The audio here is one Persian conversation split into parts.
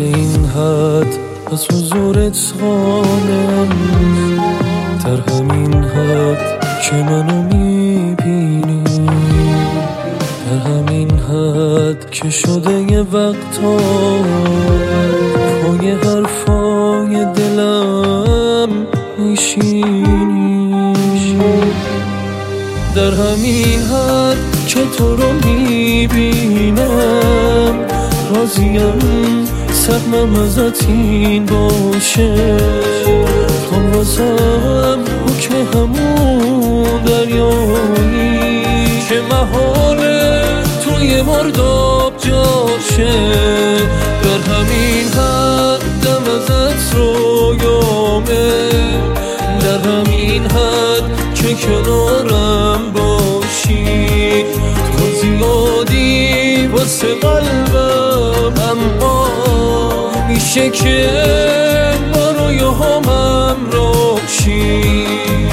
این حد از حضورت قانم، در همین حد که منو میبینی، در همین حد که شده یه وقتا پای حرفای دلم میشینی، در همین حد که تو رو میبینم راضیم سهمم ازت این باشه، تو واسم حکم همون دریایی که محاله توی مرداب جاشه، در همین حد دم ازت رویامه، در همین حد که کنارم باشی، تو زیادی واسه قلبم، اما میشه که با رویاهام روشی.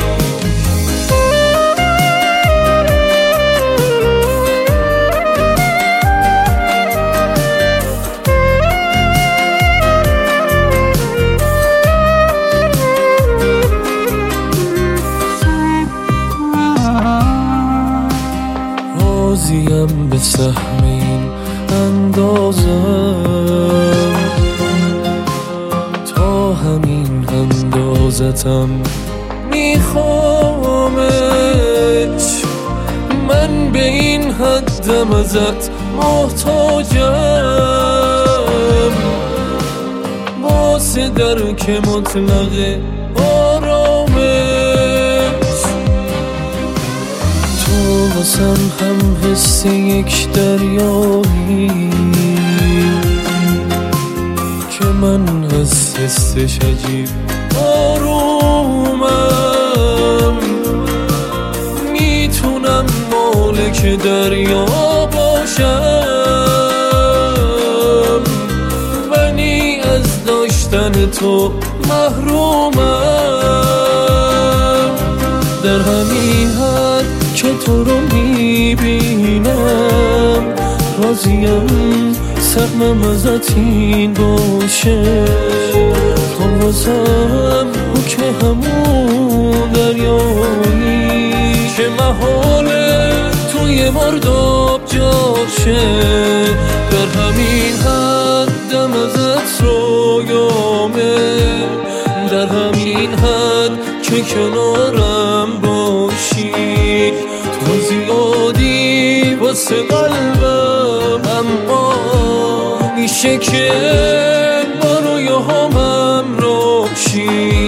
راضیم به سهم این اندازم، تا همین اندازتم میخوامت، من به این حدم ازت محتاجم، واسه درک مطلق آرامت، تو واسم هم حس یک دریایی که من از حسش عجیب آرومم، میتونم مالک دریا باشم، ولی از داشتن تو محرومم، در همین حد که تو رو میبینم راضیم سهمم ازت این باشه، تو واسم حکم همون دریایی که محاله توی مرداب جاشه، در همین حد دم ازت رویامه، در همین حد که کنارم باشی، تو زیادی واسه قلبم، اما میشه که با رویاهام روشی.